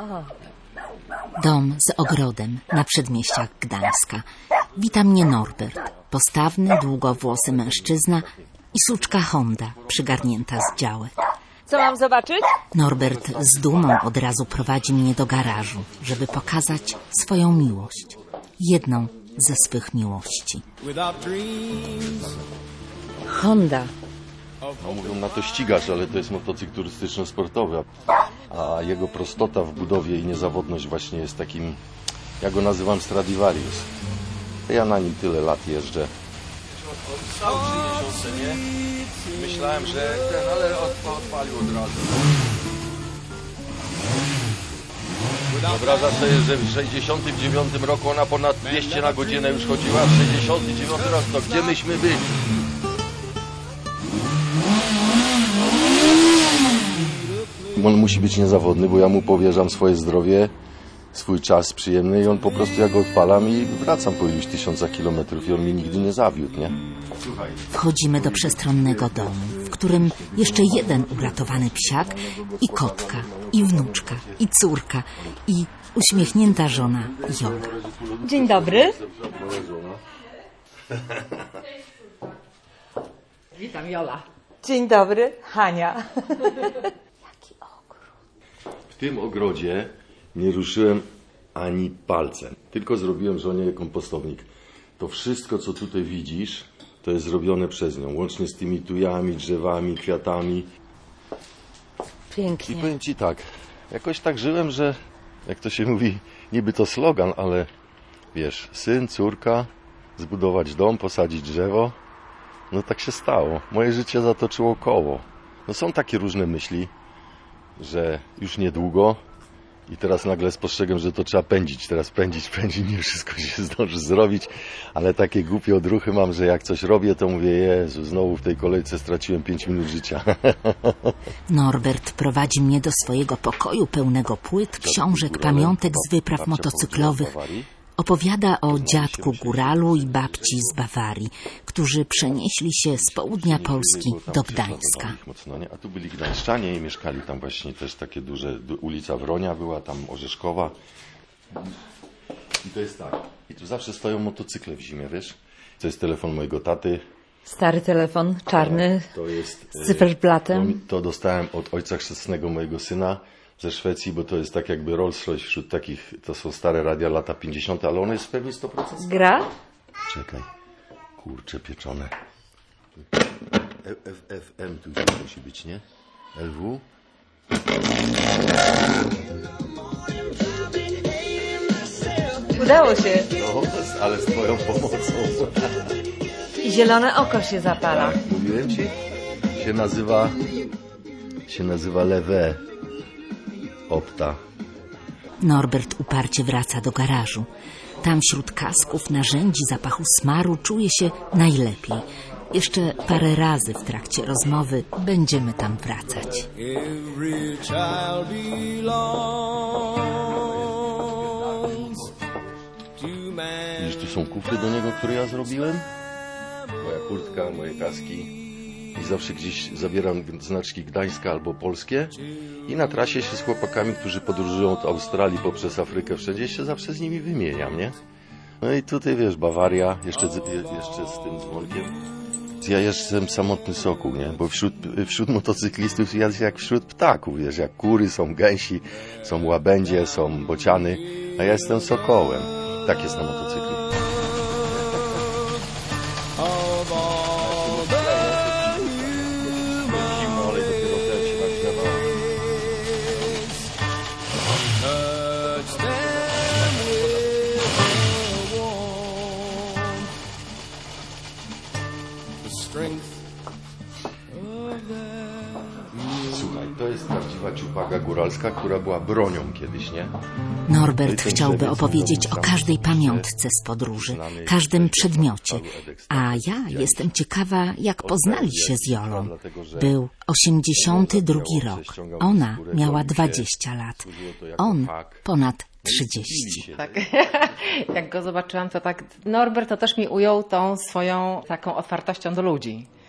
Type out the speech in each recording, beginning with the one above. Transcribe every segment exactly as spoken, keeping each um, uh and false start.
Dom z ogrodem na przedmieściach Gdańska. Wita mnie Norbert, postawny, długowłosy mężczyzna i suczka Honda przygarnięta z działek. Co mam zobaczyć? Norbert z dumą od razu prowadzi mnie do garażu, żeby pokazać swoją miłość. Jedną ze swych miłości. Honda. No, mówią na to ścigacz, ale to jest motocykl turystyczno-sportowy. A jego prostota w budowie i niezawodność właśnie jest takim, ja go nazywam Stradivarius. Ja na nim tyle lat jeżdżę. Stał trzy miesiące, nie? Myślałem, że ten, ale odpalił od razu. Wyobrażasz sobie, że w sześćdziesiątym dziewiątym roku ona ponad dwieście na godzinę już chodziła, w sześćdziesiątym dziewiątym roku, to gdzie myśmy byli? On musi być niezawodny, bo ja mu powierzam swoje zdrowie, swój czas przyjemny i on po prostu, ja go odpalam i wracam po iluś tysiącach kilometrów i on mi nigdy nie zawiódł, nie? Wchodzimy do przestronnego domu, w którym jeszcze jeden uratowany psiak i kotka, i wnuczka, i córka, i uśmiechnięta żona Jola. Dzień dobry. Witam, Jola. Dzień dobry, Hania. W tym ogrodzie nie ruszyłem ani palcem, tylko zrobiłem żonie kompostownik. To wszystko, co tutaj widzisz, to jest zrobione przez nią, łącznie z tymi tujami, drzewami, kwiatami. Pięknie. I powiem ci tak, jakoś tak żyłem, że, jak to się mówi, niby to slogan, ale wiesz, syn, córka, zbudować dom, posadzić drzewo, no tak się stało. Moje życie zatoczyło koło. No są takie różne myśli, że już niedługo i teraz nagle spostrzegam, że to trzeba pędzić, teraz pędzić, pędzić, nie wszystko się zdąży zrobić, ale takie głupie odruchy mam, że jak coś robię, to mówię, Jezu, znowu w tej kolejce straciłem pięć minut życia. Norbert prowadzi mnie do swojego pokoju pełnego płyt, książek, pamiątek z wypraw motocyklowych. Opowiada o dziadku góralu i babci z Bawarii, którzy przenieśli się z południa Polski do Gdańska. A tu byli gdańszczanie i mieszkali tam właśnie też takie duże, ulica Wronia była, tam Orzeszkowa. I to jest tak, i tu zawsze stoją motocykle w zimie, wiesz? To jest telefon mojego taty. Stary telefon, czarny, to jest, z cyferblatem. To, to dostałem od ojca chrzestnego mojego syna ze Szwecji, bo to jest tak jakby Rolls Royce wśród takich, to są stare radia lata pięćdziesiąte, ale one jest pewnie sto procent. Gra? Czekaj, kurcze pieczone. F F M tu musi być, nie? L W? Udało się. No, ale z twoją pomocą. I zielone oko się zapala. Tak, mówiłem ci? Się nazywa, się nazywa Lewe. Opta. Norbert uparcie wraca do garażu. Tam wśród kasków, narzędzi, zapachu smaru czuje się najlepiej. Jeszcze parę razy w trakcie rozmowy będziemy tam wracać. Widzisz, tu są kufry do niego, które ja zrobiłem? Moja kurtka, moje kaski. I zawsze gdzieś zabieram znaczki Gdańska albo polskie i na trasie się z chłopakami, którzy podróżują od Australii poprzez Afrykę, wszędzie się zawsze z nimi wymieniam, nie? No i tutaj wiesz, Bawaria, jeszcze, jeszcze z tym dzwonkiem. Ja jestem samotny sokół, nie? Bo wśród, wśród motocyklistów jest jak wśród ptaków, wiesz, jak kury, są gęsi, są łabędzie, są bociany, a ja jestem sokołem. Tak jest na motocyklu. Słuchaj, to jest prawdziwa ciupaga góralska, która była bronią kiedyś, nie? Norbert chciałby opowiedzieć o każdej pamiątce z podróży, każdym przedmiocie, a ja jestem ciekawa, jak poznali się z Jolą. Był osiemdziesiąty drugi rok, ona miała dwadzieścia lat, on ponad trzydzieści. Tak. Jak go zobaczyłam, to tak Norbert to też mi ujął tą swoją taką otwartością do ludzi.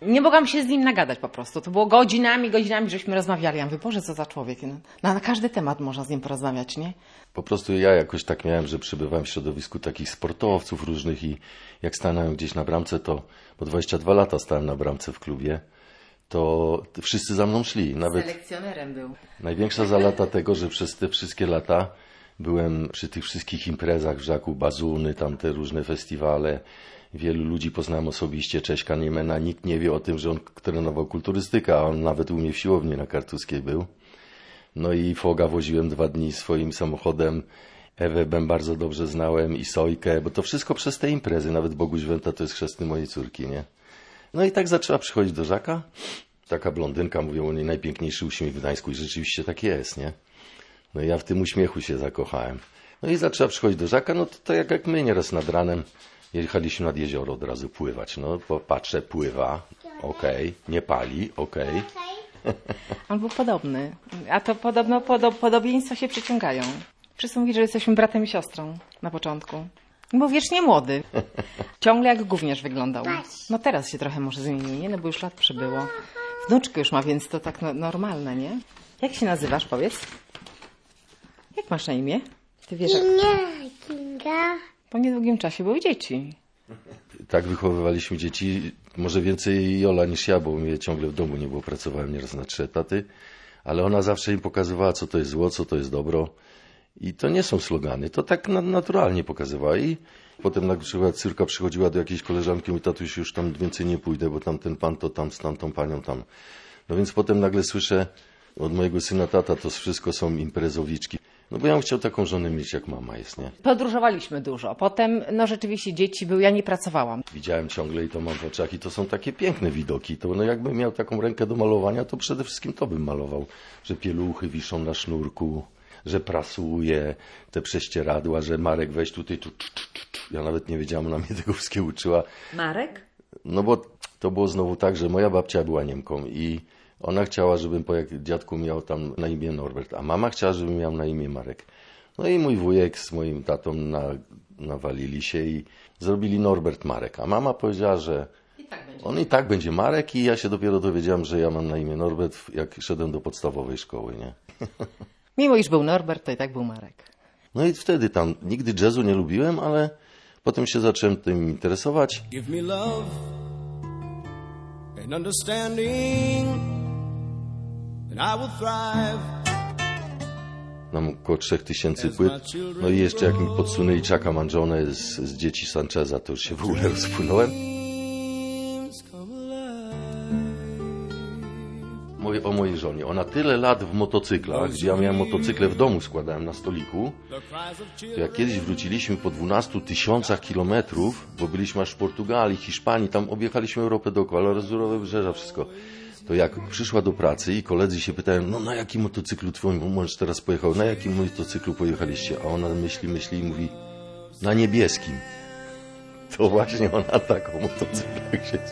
Nie mogłam się z nim nagadać po prostu. To było godzinami, godzinami, żeśmy rozmawiali. Ja mówię, Boże, co za człowiek. No, na każdy temat można z nim porozmawiać, nie? Po prostu ja jakoś tak miałem, że przebywałem w środowisku takich sportowców różnych i jak stanąłem gdzieś na bramce, to po dwadzieścia dwa lata stałem na bramce w klubie, to wszyscy za mną szli. Nawet selekcjonerem był. największa zalata tego, że przez te wszystkie lata byłem przy tych wszystkich imprezach w Żaku, Bazuny, tam te różne festiwale. Wielu ludzi poznałem osobiście, Cześka Niemena. Nikt nie wie o tym, że on trenował kulturystykę, a on nawet u mnie w siłowni na Kartuskiej był. No i Foga woziłem dwa dni swoim samochodem. Ewę Bem bardzo dobrze znałem i Sojkę, bo to wszystko przez te imprezy. Nawet Boguś Wenta to jest chrzestny mojej córki, nie? No i tak zaczęła przychodzić do Żaka. Taka blondynka, mówią o niej, najpiękniejszy uśmiech w Gdańsku i rzeczywiście tak jest, nie? No i ja w tym uśmiechu się zakochałem. No i zaczęła przychodzić do Żaka, no to, to jak, jak my nieraz nad ranem jechaliśmy nad jezioro od razu pływać. No patrzę, pływa, okej, okay. Nie pali, okej. Okay. On był podobny, a to podobno podo- podobieństwa się przyciągają. Wszyscy mówili, że jesteśmy bratem i siostrą na początku. Był wiecznie młody. Ciągle jak gówniarz wyglądał. No teraz się trochę może zmienił, nie? No bo już lat przybyło. Wnuczkę już ma, więc to tak no, normalne, nie? Jak się nazywasz, powiedz? Jak masz na imię? Ty wiesz, jak... Nie, Kinga. Po niedługim czasie były dzieci. Tak wychowywaliśmy dzieci, może więcej Jola niż ja, bo mnie ciągle w domu nie było, pracowałem nieraz na trzy etaty, ale ona zawsze im pokazywała, co to jest zło, co to jest dobro. I to nie są slogany, to tak naturalnie pokazywała. I potem na przykład córka przychodziła do jakiejś koleżanki i mówi, tatuś, już tam więcej nie pójdę, bo tam ten pan to tam z tamtą panią tam. No więc potem nagle słyszę od mojego syna, tata, to wszystko są imprezowiczki. No bo ja bym chciał taką żonę mieć, jak mama jest, nie? Podróżowaliśmy dużo. Potem, no rzeczywiście dzieci były, ja nie pracowałam. Widziałem ciągle i to mam w oczach i to są takie piękne widoki. To no jakbym miał taką rękę do malowania, to przede wszystkim to bym malował. Że pieluchy wiszą na sznurku, że prasuje te prześcieradła, że Marek weź tutaj, tu, tu, tu, tu, tu. Ja nawet nie wiedziałam, ona mnie tego wszystkiego uczyła. Marek? No bo to było znowu tak, że moja babcia była Niemką i ona chciała, żebym po jak dziadku miał tam na imię Norbert, a mama chciała, żebym miał na imię Marek. No i mój wujek z moim tatą na, nawalili się i zrobili Norbert Marek, a mama powiedziała, że I tak będzie. on i tak będzie Marek i ja się dopiero dowiedziałem, że ja mam na imię Norbert, jak szedłem do podstawowej szkoły, nie? Mimo iż był Norbert, to i tak był Marek. No i wtedy tam nigdy jazzu nie lubiłem, ale potem się zacząłem tym interesować. Give me love and understanding and I will thrive. Mam około trzech tysięcy płyt. No i jeszcze jak mi podsunęli Chucka Mangione z, z dzieci Sancheza, to już się w ogóle rozpłynąłem. Mówię o mojej żonie. Ona tyle lat w motocyklach, gdzie ja miałem motocykle w domu, składałem na stoliku. To jak kiedyś wróciliśmy po dwunastu tysiącach kilometrów, bo byliśmy aż w Portugalii, Hiszpanii, tam objechaliśmy Europę dookoła, Lazurowe Wybrzeża, wszystko. To jak przyszła do pracy i koledzy się pytają, no na jakim motocyklu twój mąż teraz pojechał, na jakim motocyklu pojechaliście? A ona myśli, myśli i mówi, na niebieskim. To właśnie ona taką motocyklach się...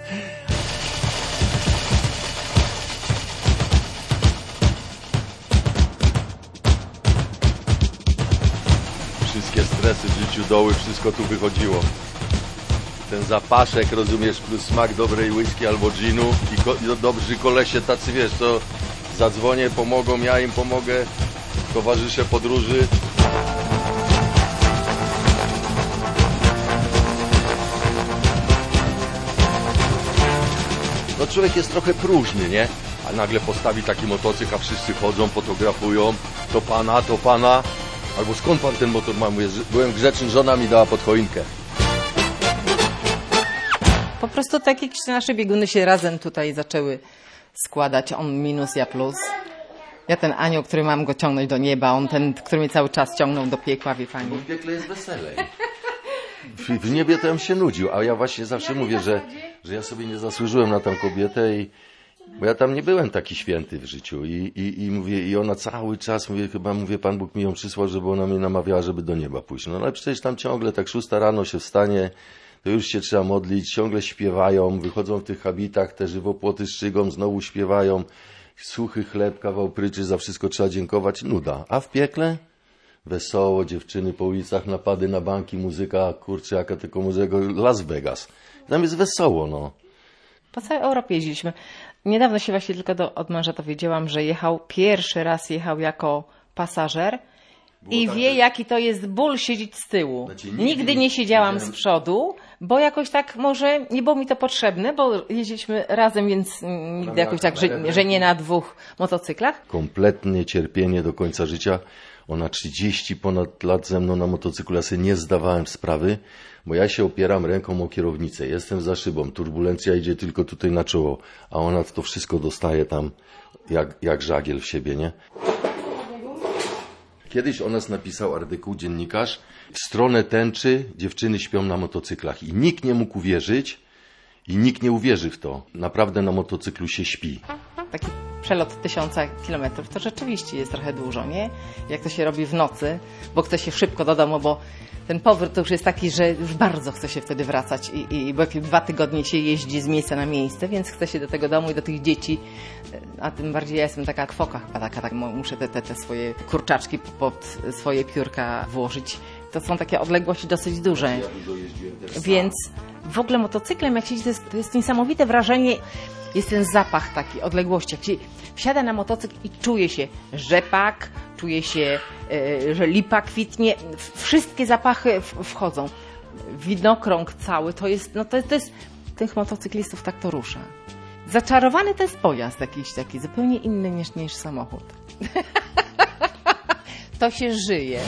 Wszystkie stresy w życiu doły, wszystko tu wychodziło. Ten zapaszek, rozumiesz, plus smak dobrej whisky albo ginu i, ko- i dobrzy kolesie tacy, wiesz, to zadzwonię, pomogą, ja im pomogę, towarzysze podróży. No człowiek jest trochę próżny, nie? A nagle postawi taki motocykl, a wszyscy chodzą, fotografują, to pana, to pana. Albo skąd pan ten motor ma? Mówię, byłem grzeczny, żona mi dała pod choinkę. Po prostu tak jak nasze bieguny się razem tutaj zaczęły składać, on minus, ja plus. Ja ten anioł, który mam go ciągnąć do nieba, on ten, który mnie cały czas ciągnął do piekła, wie pani. Bo w piekle jest weselej. W, w niebie to bym się nudził, a ja właśnie zawsze mówię, że, że ja sobie nie zasłużyłem na tą kobietę i bo ja tam nie byłem taki święty w życiu i, i, i mówię, i ona cały czas, mówię, chyba mówię, Pan Bóg mi ją przysłał, żeby ona mnie namawiała, żeby do nieba pójść. No ale przecież tam ciągle tak szósta rano się wstanie, to już się trzeba modlić, ciągle śpiewają, wychodzą w tych habitach, te żywopłoty szczygą, znowu śpiewają, suchy chleb, kawał pryczy, za wszystko trzeba dziękować, nuda. A w piekle? Wesoło, dziewczyny po ulicach, napady na banki, muzyka, kurczę, jaka tylko muzyka, Las Vegas. Tam jest wesoło, no. Po całej Europie jeździliśmy. Niedawno się właśnie tylko do, od męża dowiedziałam, że jechał, pierwszy raz jechał jako pasażer i tak, wie, że- jaki to jest ból siedzieć z tyłu. Znaczy, nigdy Nigdy nie nie siedziałam z siedziałem- przodu, bo jakoś tak może nie było mi to potrzebne, bo jeździliśmy razem, więc mm, nigdy jakoś tak, że, że nie na dwóch motocyklach. Kompletnie cierpienie do końca życia. Ona trzydzieści ponad lat ze mną na motocyklu, ja sobie nie zdawałem sprawy, bo ja się opieram ręką o kierownicę, jestem za szybą, turbulencja idzie tylko tutaj na czoło, a ona to wszystko dostaje tam jak, jak żagiel w siebie, nie? Kiedyś o nas napisał artykuł dziennikarz, w stronę tęczy dziewczyny śpią na motocyklach i nikt nie mógł uwierzyć i nikt nie uwierzy w to. Naprawdę na motocyklu się śpi. Taki przelot tysiąca kilometrów to rzeczywiście jest trochę dużo, nie? Jak to się robi w nocy, bo chce się szybko do domu, bo ten powrót to już jest taki, że już bardzo chce się wtedy wracać i, i bo jak dwa tygodnie się jeździ z miejsca na miejsce, więc chce się do tego domu i do tych dzieci, a tym bardziej ja jestem taka kwoka chyba taka, tak muszę te, te, te swoje kurczaczki pod swoje piórka włożyć. To są takie odległości dosyć duże. Więc w ogóle motocyklem, jak siedzi, to jest, to jest niesamowite wrażenie. Jest ten zapach taki odległości. Jak się wsiada na motocykl i czuje się rzepak, czuje się, e, że lipa kwitnie. Wszystkie zapachy w, wchodzą. Widnokrąg cały to jest, no to, to jest, tych motocyklistów tak to rusza. Zaczarowany to jest pojazd jakiś taki, zupełnie inny niż, niż samochód. To się żyje.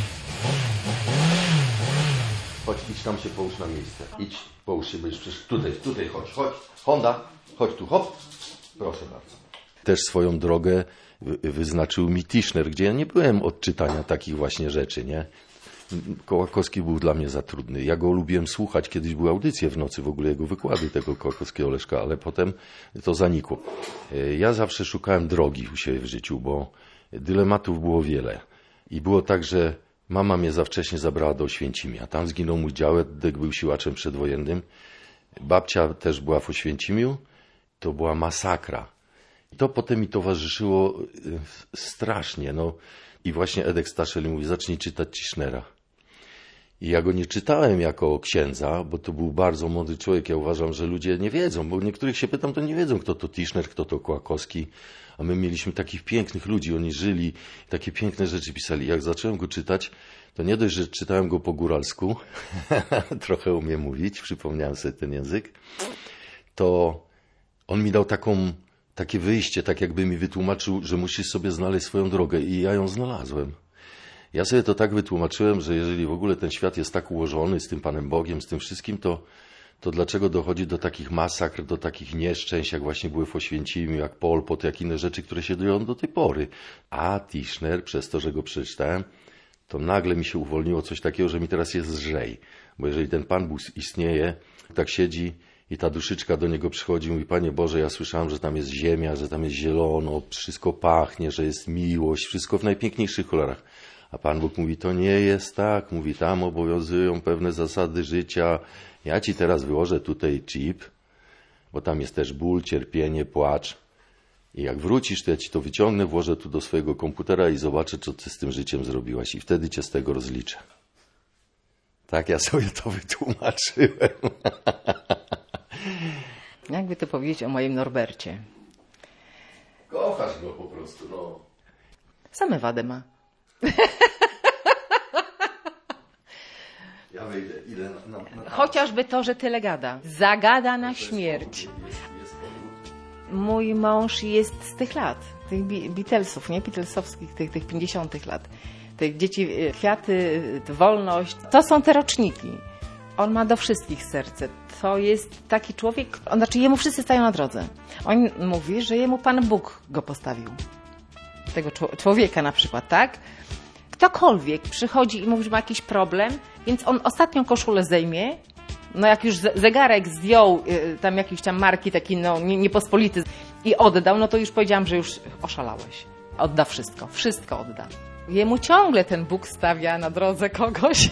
Chodź, idź tam się połóż na miejsce. Idź, połóż się, będziesz przecież tutaj, tutaj chodź, chodź. Honda, chodź tu, hop. Proszę bardzo. Też swoją drogę wy- wyznaczył mi Tischner, gdzie ja nie byłem od czytania takich właśnie rzeczy, nie? Kołakowski był dla mnie za trudny. Ja go lubiłem słuchać. Kiedyś były audycje w nocy, w ogóle jego wykłady tego Kołakowskiego Leszka, ale potem to zanikło. E, Ja zawsze szukałem drogi u siebie w życiu, bo dylematów było wiele. I było tak, że mama mnie za wcześnie zabrała do Oświęcimia. Tam zginął mój dziadek, był siłaczem przedwojennym. Babcia też była w Oświęcimiu. To była masakra. I to potem mi towarzyszyło y, strasznie. No. I właśnie Edek Staszel mówi, zacznij czytać Tischnera. I ja go nie czytałem jako księdza, bo to był bardzo mądry człowiek. Ja uważam, że ludzie nie wiedzą, bo niektórych się pytam, to nie wiedzą, kto to Tischner, kto to Kołakowski. A my mieliśmy takich pięknych ludzi, oni żyli, takie piękne rzeczy pisali. Jak zacząłem go czytać, to nie dość, że czytałem go po góralsku, trochę umiem mówić, przypomniałem sobie ten język, to on mi dał taką, takie wyjście, tak jakby mi wytłumaczył, że musisz sobie znaleźć swoją drogę i ja ją znalazłem. Ja sobie to tak wytłumaczyłem, że jeżeli w ogóle ten świat jest tak ułożony z tym Panem Bogiem, z tym wszystkim, to, to dlaczego dochodzi do takich masakr, do takich nieszczęść, jak właśnie były w Oświęcimiu, jak Pol Pot, jak inne rzeczy, które się dzieją do tej pory. A Tischner, przez to, że go przeczytałem, to nagle mi się uwolniło coś takiego, że mi teraz jest lżej. Bo jeżeli ten Pan Bóg istnieje, tak siedzi i ta duszyczka do niego przychodzi i mówi, Panie Boże, ja słyszałem, że tam jest ziemia, że tam jest zielono, wszystko pachnie, że jest miłość, wszystko w najpiękniejszych kolorach. A Pan Bóg mówi, to nie jest tak, mówi, tam obowiązują pewne zasady życia. Ja ci teraz wyłożę tutaj chip, bo tam jest też ból, cierpienie, płacz. I jak wrócisz, to ja ci to wyciągnę, włożę tu do swojego komputera i zobaczę, co ty z tym życiem zrobiłaś. I wtedy cię z tego rozliczę. Tak ja sobie to wytłumaczyłem. Jakby to powiedzieć o moim Norbercie. Kochasz go po prostu, no. Same wady ma. Ja wejdę, idę na... na, na... Chociażby to, że tyle gada. Zagada na śmierć. Jest, jest powód. Mój mąż jest z tych lat, tych Bi- Beatlesów, nie? Beatlesowskich, tych, tych pięćdziesiątych lat. Tych dzieci, y, kwiaty, y, wolność. To są te roczniki. On ma do wszystkich serce. To jest taki człowiek, on, znaczy jemu wszyscy stają na drodze. On mówi, że jemu Pan Bóg go postawił. Tego czł- człowieka na przykład, tak? Ktokolwiek przychodzi i mówi, że ma jakiś problem, więc on ostatnią koszulę zdejmie, no jak już zegarek zdjął y, tam jakiejś tam marki taki no nie- niepospolity i oddał, no to już powiedziałam, że już oszalałeś. Odda wszystko, wszystko odda. Jemu ciągle ten Bóg stawia na drodze kogoś.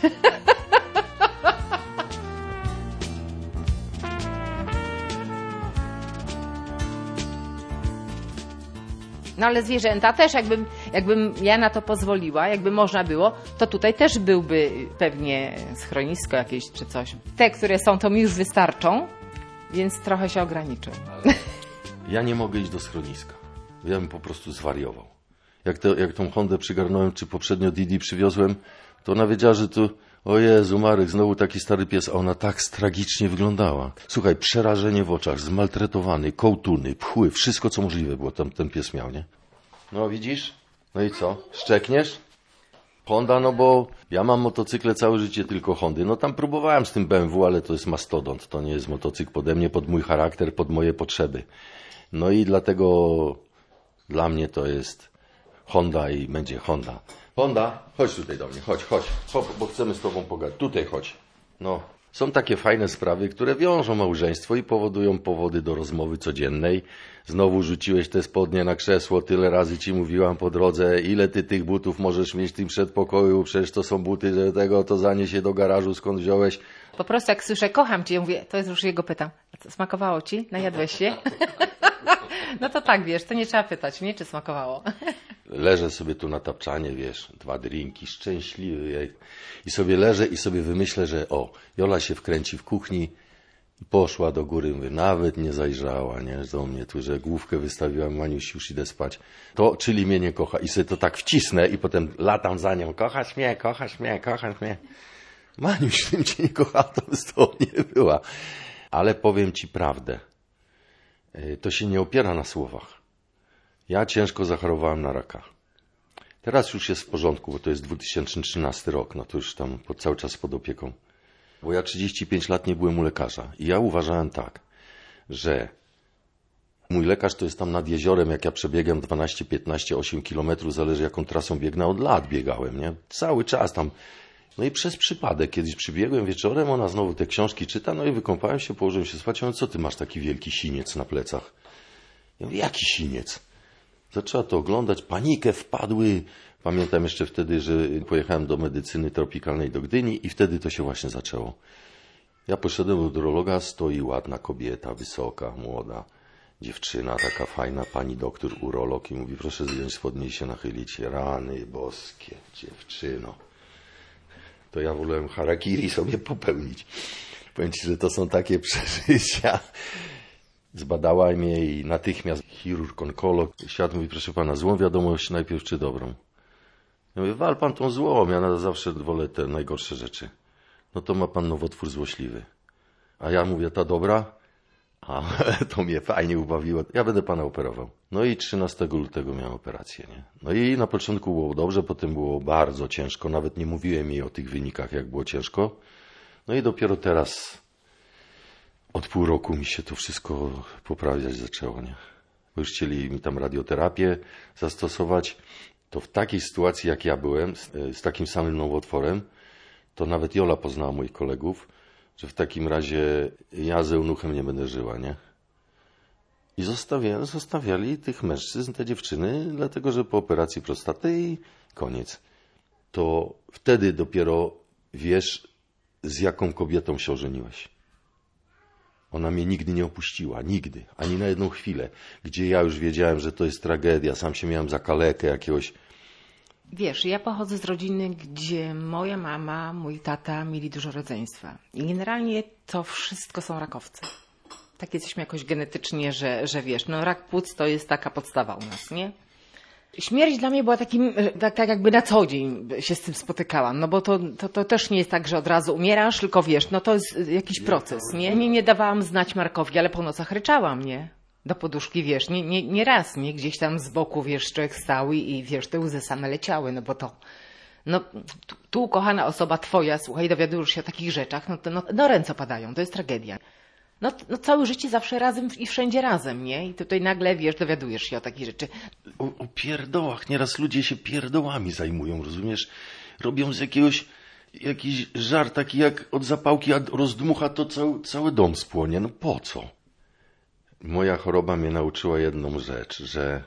No ale zwierzęta też, jakbym, jakbym ja na to pozwoliła, jakby można było, to tutaj też byłby pewnie schronisko jakieś czy coś. Te, które są, to mi już wystarczą. Więc trochę się ograniczył. Ja nie mogę iść do schroniska. Ja bym po prostu zwariował. Jak, to, jak tą Hondę przygarnąłem, czy poprzednio Didi przywiozłem, to ona wiedziała, że tu, o Jezu, Marek, znowu taki stary pies, a ona tak tragicznie wyglądała. Słuchaj, przerażenie w oczach, zmaltretowany, kołtuny, pchły, wszystko co możliwe było tam ten pies miał, nie? No widzisz? No i co? Szczekniesz? Honda, no bo ja mam motocykle całe życie tylko Hondy. No tam próbowałem z tym B M W, ale to jest mastodont. To nie jest motocykl pode mnie, pod mój charakter, pod moje potrzeby. No i dlatego dla mnie to jest Honda i będzie Honda. Honda, chodź tutaj do mnie, chodź, chodź, chodź, bo chcemy z tobą pogadać. Tutaj chodź. No, są takie fajne sprawy, które wiążą małżeństwo i powodują powody do rozmowy codziennej. Znowu rzuciłeś te spodnie na krzesło, tyle razy ci mówiłam po drodze, ile ty tych butów możesz mieć w tym przedpokoju, przecież to są buty, że tego, to zanieś je do garażu, skąd wziąłeś. Po prostu jak słyszę, kocham cię, ja mówię, to jest już jego pytam, a co, smakowało ci? Najadłeś się? No to tak, wiesz, to nie trzeba pytać mnie, czy smakowało. Leżę sobie tu na tapczanie, wiesz, dwa drinki, szczęśliwy. Jej. I sobie leżę i sobie wymyślę, że o, Jola się wkręci w kuchni i poszła do góry, mówię, nawet nie zajrzała, nie, do mnie tu, że główkę wystawiłam, Maniuś, już idę spać. To, czyli mnie nie kocha. I sobie to tak wcisnę i potem latam za nią, kochasz mnie, kochasz mnie, kochasz mnie. Maniuś, bym cię nie kochała, to by z tobą nie była. Ale powiem ci prawdę. To się nie opiera na słowach. Ja ciężko zachorowałem na raka. Teraz już jest w porządku, bo to jest dwa tysiące trzynasty rok, no to już tam pod, cały czas pod opieką. Bo ja trzydzieści pięć lat nie byłem u lekarza i ja uważałem tak, że mój lekarz to jest tam nad jeziorem, jak ja przebiegam dwanaście, piętnaście, osiem kilometrów, zależy jaką trasą biegnę, od lat biegałem, nie? Cały czas tam. No i przez przypadek kiedyś przybiegłem wieczorem, ona znowu te książki czyta, no i wykąpałem się, położyłem się spać, ja mówię, co ty masz taki wielki siniec na plecach? Ja mówię, jaki siniec? Zaczęła to oglądać, panikę wpadły. Pamiętam jeszcze wtedy, że pojechałem do medycyny tropikalnej do Gdyni i wtedy to się właśnie zaczęło. Ja poszedłem do urologa, stoi ładna kobieta, wysoka, młoda, dziewczyna, taka fajna, pani doktor urolog i mówi, proszę zdjąć spodnie i się nachylić. Rany boskie, dziewczyno. To ja wolałem harakiri sobie popełnić. Powiem ci, że to są takie przeżycia. Zbadała mnie i natychmiast chirurg, onkolog. Świat mówi, proszę pana, złą wiadomość najpierw czy dobrą? Ja mówię, wal pan tą złą, ja zawsze wolę te najgorsze rzeczy. No to ma pan nowotwór złośliwy. A ja mówię, ta dobra? A to mnie fajnie ubawiło. Ja będę pana operował. No i trzynastego lutego miałem operację, nie? No i na początku było dobrze, potem było bardzo ciężko. Nawet nie mówiłem jej o tych wynikach, jak było ciężko. No i dopiero teraz od pół roku mi się to wszystko poprawiać zaczęło, nie? Bo już chcieli mi tam radioterapię zastosować. To w takiej sytuacji, jak ja byłem, z, z takim samym nowotworem, to nawet Jola poznała moich kolegów, że w takim razie ja z eunuchem nie będę żyła, nie? I zostawiali, zostawiali tych mężczyzn, te dziewczyny, dlatego że po operacji prostaty i koniec. To wtedy dopiero wiesz, z jaką kobietą się ożeniłeś. Ona mnie nigdy nie opuściła, nigdy, ani na jedną chwilę, gdzie ja już wiedziałem, że to jest tragedia, sam się miałem za kalekę jakiegoś. Wiesz, ja pochodzę z rodziny, gdzie moja mama, mój tata mieli dużo rodzeństwa. I generalnie to wszystko są rakowcy. Tak jesteśmy jakoś genetycznie, że, że wiesz, no rak płuc to jest taka podstawa u nas, nie? Śmierć dla mnie była takim, tak, tak jakby na co dzień się z tym spotykałam, no bo to, to, to też nie jest tak, że od razu umierasz, tylko wiesz, no to jest jakiś proces, nie? Nie, nie dawałam znać Markowi, ale po nocach ryczałam, nie? Do poduszki, wiesz, nie, nie, nie raz, nie? Gdzieś tam z boku, wiesz, człowiek stał i, i wiesz, te łzy same leciały, no bo to, no tu, tu kochana osoba twoja, słuchaj, dowiadujesz się o takich rzeczach, no to no, no ręce opadają, to jest tragedia. No, no całe życie zawsze razem i wszędzie razem, nie? I tutaj nagle, wiesz, dowiadujesz się o takich rzeczy. O, o pierdołach. Nieraz ludzie się pierdołami zajmują, rozumiesz? Robią z jakiegoś, jakiś żar taki jak od zapałki, a rozdmucha to cały, cały dom spłonie. No po co? Moja choroba mnie nauczyła jedną rzecz, że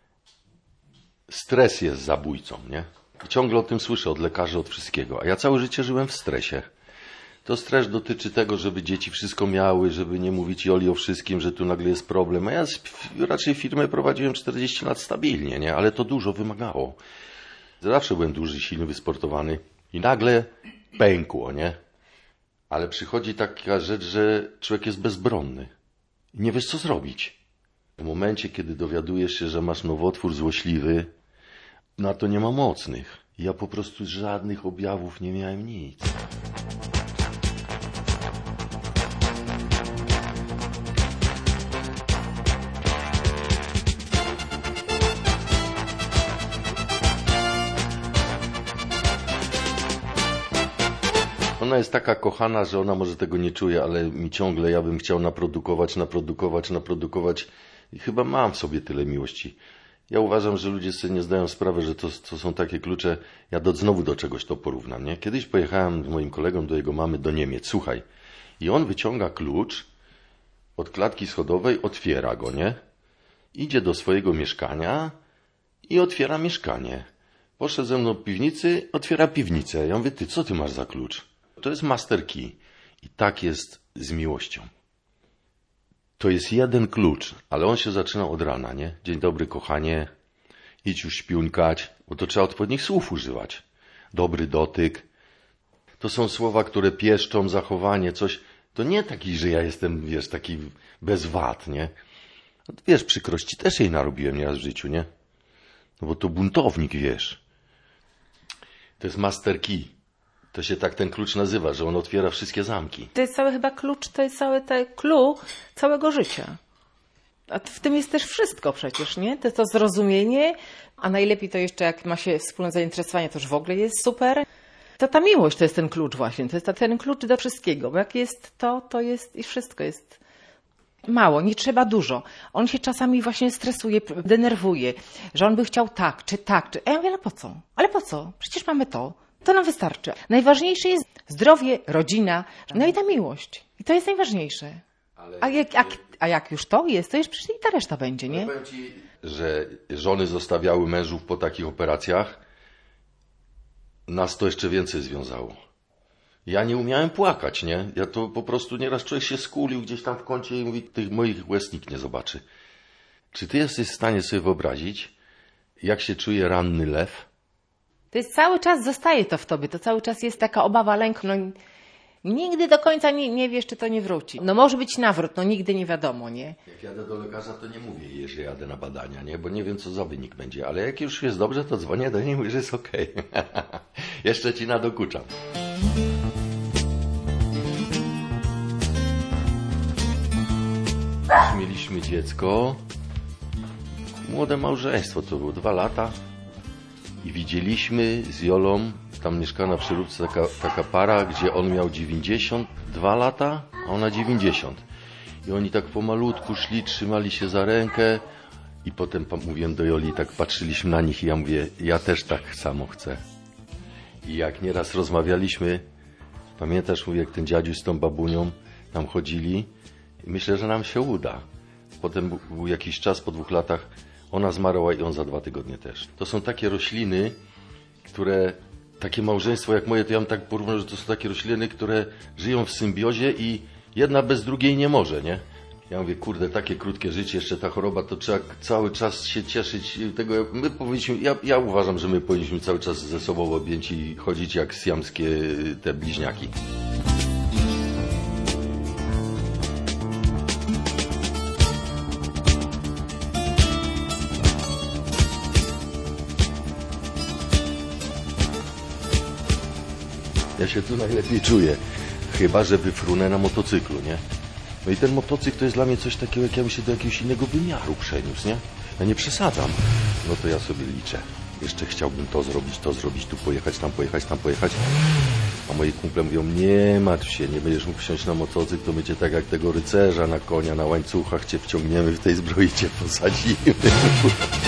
stres jest zabójcą, nie? I ciągle o tym słyszę od lekarzy, od wszystkiego. A ja całe życie żyłem w stresie. To stres dotyczy tego, żeby dzieci wszystko miały, żeby nie mówić Joli o wszystkim, że tu nagle jest problem. A ja raczej firmę prowadziłem czterdzieści lat stabilnie, nie? Ale to dużo wymagało. Zawsze byłem duży, silny, wysportowany i nagle pękło, nie? Ale przychodzi taka rzecz, że człowiek jest bezbronny. I nie wiesz, co zrobić. W momencie, kiedy dowiadujesz się, że masz nowotwór złośliwy, na to nie ma mocnych. Ja po prostu żadnych objawów nie miałem, nic. Ona jest taka kochana, że ona może tego nie czuje, ale mi ciągle, ja bym chciał naprodukować, naprodukować, naprodukować i chyba mam w sobie tyle miłości. Ja uważam, że ludzie sobie nie zdają sprawy, że to, to są takie klucze, ja do, znowu do czegoś to porównam, nie? Kiedyś pojechałem z moim kolegą do jego mamy do Niemiec, słuchaj, i on wyciąga klucz od klatki schodowej, otwiera go, nie? Idzie do swojego mieszkania i otwiera mieszkanie. Poszedł ze mną do piwnicy, otwiera piwnicę. Ja mówię, ty, co ty masz za klucz? To jest master key. I tak jest z miłością. To jest jeden klucz, ale on się zaczyna od rana, nie? Dzień dobry, kochanie, idź już śpiunkać, bo to trzeba odpowiednich słów używać. Dobry dotyk. To są słowa, które pieszczą, zachowanie, coś. To nie taki, że ja jestem, wiesz, taki bez wad, nie? No, wiesz, przykrości też jej narobiłem nieraz w życiu, nie? No bo to buntownik, wiesz. To jest master key. To się tak ten klucz nazywa, że on otwiera wszystkie zamki. To jest cały chyba klucz, to jest całe te clue całego życia. A w tym jest też wszystko przecież, nie? To jest to zrozumienie, a najlepiej to jeszcze jak ma się wspólne zainteresowanie, to już w ogóle jest super. To ta miłość to jest ten klucz właśnie, to jest ten klucz do wszystkiego, bo jak jest to, to jest i wszystko jest mało, nie trzeba dużo. On się czasami właśnie stresuje, denerwuje, że on by chciał tak, czy tak, czy... A ja mówię, ale po co? Ale po co? Przecież mamy to. To nam wystarczy. Najważniejsze jest zdrowie, rodzina, no i ta miłość. I to jest najważniejsze. A jak, jak, a jak już to jest, to już przecież i ta reszta będzie, nie? Powiem ci, że żony zostawiały mężów po takich operacjach. Nas to jeszcze więcej związało. Ja nie umiałem płakać, nie? Ja to po prostu nieraz człowiek się skulił gdzieś tam w kącie i mówi, tych moich łez nikt nie zobaczy. Czy ty jesteś w stanie sobie wyobrazić, jak się czuje ranny lew? To jest cały czas, zostaje to w tobie, to cały czas jest taka obawa, lęk, no nigdy do końca nie, nie wiesz, czy to nie wróci. No może być nawrót, no nigdy nie wiadomo, nie? Jak jadę do lekarza, to nie mówię jej, że jadę na badania, nie? Bo nie wiem, co za wynik będzie, ale jak już jest dobrze, to dzwonię do niej i mówię, że jest okej. Okay. Jeszcze ci nadokuczam. Mieliśmy dziecko, młode małżeństwo, to było dwa lata i widzieliśmy z Jolą, tam mieszka na Przyróbce taka, taka para, gdzie on miał dziewięćdziesiąt dwa lata, a ona dziewięćdziesiąt. I oni tak pomalutku szli, trzymali się za rękę i potem mówiłem do Joli, tak patrzyliśmy na nich i ja mówię, ja też tak samo chcę. I jak nieraz rozmawialiśmy, pamiętasz, mówię, jak ten dziadziuś z tą babunią tam chodzili, myślę, że nam się uda. Potem był jakiś czas, po dwóch latach, ona zmarła i on za dwa tygodnie też. To są takie rośliny, które, takie małżeństwo jak moje, to ja bym tak porównał, że to są takie rośliny, które żyją w symbiozie i jedna bez drugiej nie może, nie? Ja mówię, kurde, takie krótkie życie, jeszcze ta choroba, to trzeba cały czas się cieszyć tego. My powinniśmy, ja, ja uważam, że my powinniśmy cały czas ze sobą objęci i chodzić jak siamskie te bliźniaki. Ja się tu najlepiej czuję, chyba że wyfrunę na motocyklu, nie? No i ten motocykl to jest dla mnie coś takiego, jak ja bym się do jakiegoś innego wymiaru przeniósł, nie? Ja nie przesadzam. No to ja sobie liczę. Jeszcze chciałbym to zrobić, to zrobić, tu pojechać, tam pojechać, tam pojechać. A moi kumple mówią, nie martw się, nie będziesz mógł wsiąść na motocykl, to będzie tak jak tego rycerza na konia, na łańcuchach cię wciągniemy w tej zbroi, cię posadzimy.